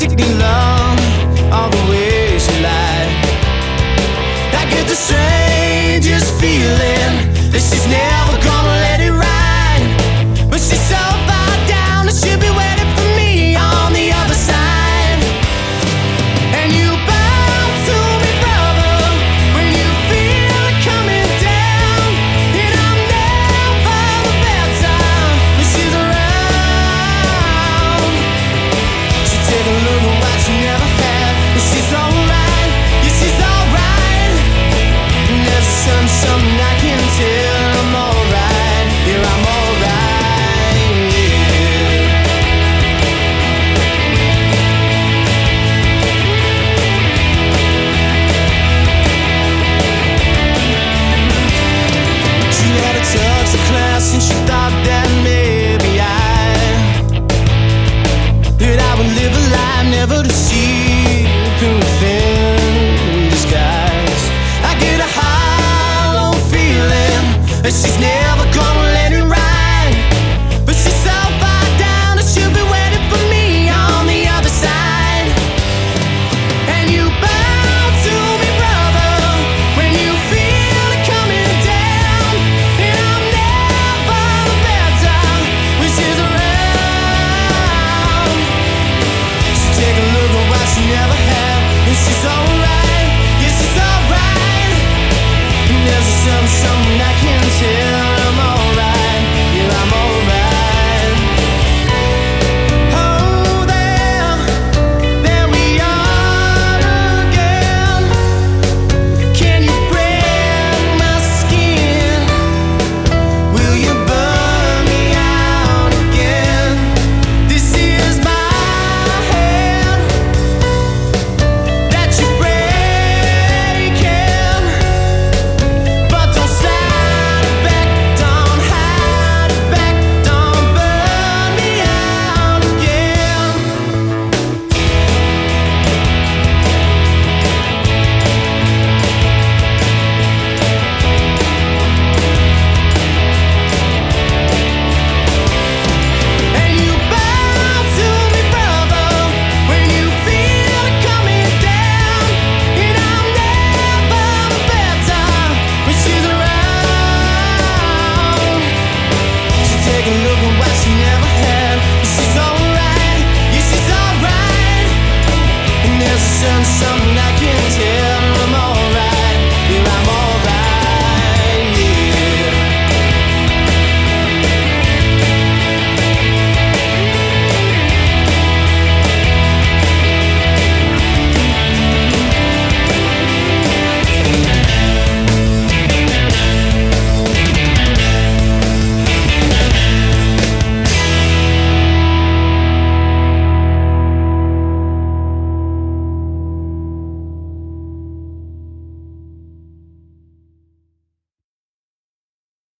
practically love all the way she lied. I get the strangest feeling that she's never gonna let it ride. But she's so far down that she'll be waiting for me on the other side. And you bow to me, brother, when you feel it coming down. And I'm never the better when she's around. She take a look at what she never had, and she's alright, yeah, she's alright. And there's a something I can tell. I'm alright, yeah, I'm alright, yeah. She had a tux to class and she thought that maybe that I would live a life never to see through a thin disguise. I get a hollow feeling that she's never